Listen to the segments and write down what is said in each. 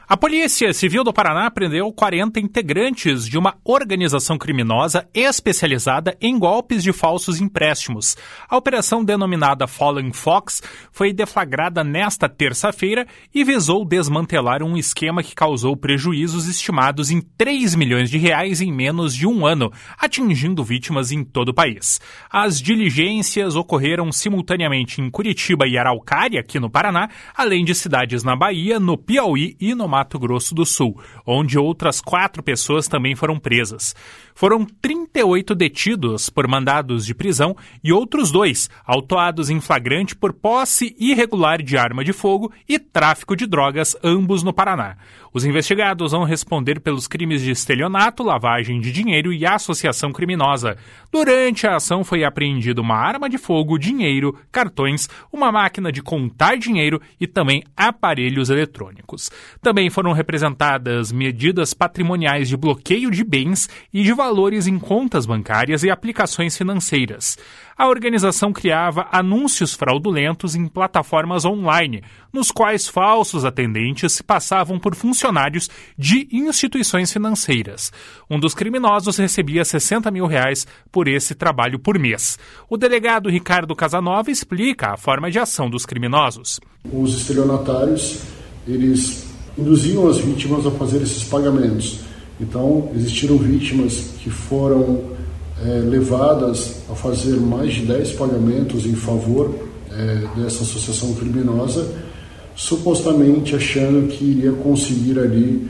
A Polícia Civil do Paraná prendeu 40 integrantes de uma organização criminosa especializada em golpes de falsos empréstimos. A operação denominada Fallen Fox foi deflagrada nesta terça-feira e visou desmantelar um esquema que causou prejuízos estimados em 3 milhões de reais em menos de um ano, atingindo vítimas em todo o país. As diligências ocorreram simultaneamente em Curitiba e Araucária, aqui no Paraná, além de cidades na Bahia, no Piauí e no Mato Grosso do Sul, onde outras 4 pessoas também foram presas. Foram 38 detidos por mandados de prisão e outros 2 autuados em flagrante por posse irregular de arma de fogo e tráfico de drogas, ambos no Paraná. Os investigados vão responder pelos crimes de estelionato, lavagem de dinheiro e associação criminosa. Durante a ação foi apreendida uma arma de fogo, dinheiro, cartões, uma máquina de contar dinheiro e também aparelhos eletrônicos. Também foram representadas medidas patrimoniais de bloqueio de bens e de valores em contas bancárias e aplicações financeiras. A organização criava anúncios fraudulentos em plataformas online, nos quais falsos atendentes se passavam por funcionários de instituições financeiras. Um dos criminosos recebia R$60 mil por esse trabalho por mês. O delegado Ricardo Casanova explica a forma de ação dos criminosos. Os estelionatários, eles induziam as vítimas a fazer esses pagamentos. Então, existiram vítimas que foram levadas a fazer mais de 10 pagamentos em favor dessa associação criminosa, supostamente achando que iria conseguir ali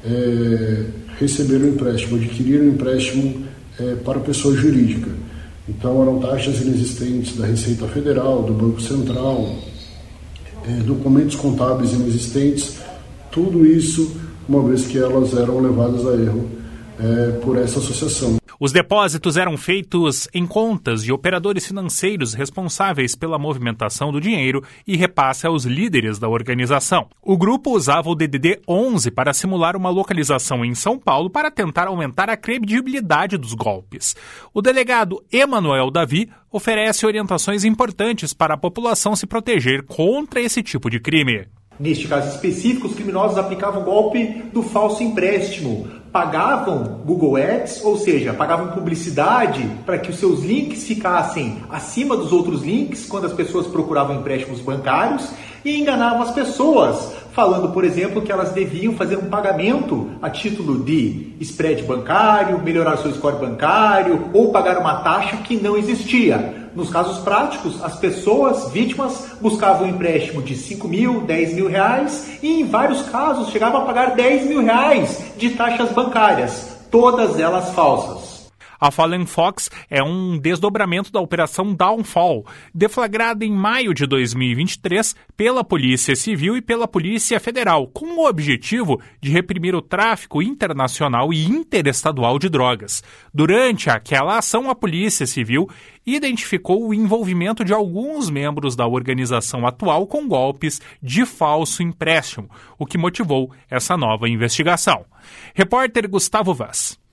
receber um empréstimo, adquirir um empréstimo para pessoa jurídica. Então, eram taxas inexistentes da Receita Federal, do Banco Central, documentos contábeis inexistentes, tudo isso, uma vez que elas eram levadas a erro por essa associação. Os depósitos eram feitos em contas de operadores financeiros responsáveis pela movimentação do dinheiro e repasse aos líderes da organização. O grupo usava o DDD 11 para simular uma localização em São Paulo para tentar aumentar a credibilidade dos golpes. O delegado Emanuel Davi oferece orientações importantes para a população se proteger contra esse tipo de crime. Neste caso específico, os criminosos aplicavam o golpe do falso empréstimo. Pagavam Google Ads, ou seja, pagavam publicidade para que os seus links ficassem acima dos outros links quando as pessoas procuravam empréstimos bancários e enganavam as pessoas, falando, por exemplo, que elas deviam fazer um pagamento a título de spread bancário, melhorar seu score bancário ou pagar uma taxa que não existia. Nos casos práticos, as pessoas vítimas buscavam um empréstimo de 5 mil, 10 mil reais e em vários casos chegavam a pagar 10 mil reais de taxas bancárias, todas elas falsas. A Fallen Fox é um desdobramento da Operação Downfall, deflagrada em maio de 2023 pela Polícia Civil e pela Polícia Federal, com o objetivo de reprimir o tráfico internacional e interestadual de drogas. Durante aquela ação, a Polícia Civil identificou o envolvimento de alguns membros da organização atual com golpes de falso empréstimo, o que motivou essa nova investigação. Repórter Gustavo Vaz.